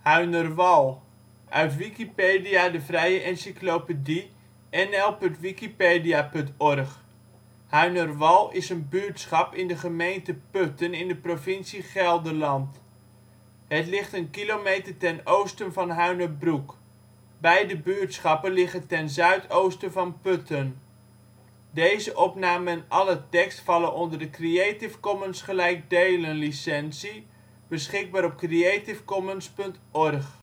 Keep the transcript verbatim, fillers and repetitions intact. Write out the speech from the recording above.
Huinerwal, uit Wikipedia, de vrije encyclopedie. N L punt wikipedia punt org. Huinerwal is een buurtschap in de gemeente Putten, in de provincie Gelderland. Het ligt een kilometer ten oosten van Huinerbroek. Beide buurtschappen liggen ten zuidoosten van Putten. Plaatsen in de gemeente Putten. Dorpen: Bilthoven · De Haar · Major Melgernonwal · Huinerwal · Velddrift · Doudewaard · Echteld · IJzendoorn · Kesteren · Ochten · Opheusden Buurtschappen: Bakkerom (deels) · Balktil · De Haar · Hamrik · De Jammer · Keuningswijk · De Linde ·' t Malijk · Trimunt · Willemstad · Zethuis Groningen: Steden en dorpen in Gelderland Nederland: Provincies · Gemeenten 51° 54 ' NB, 5°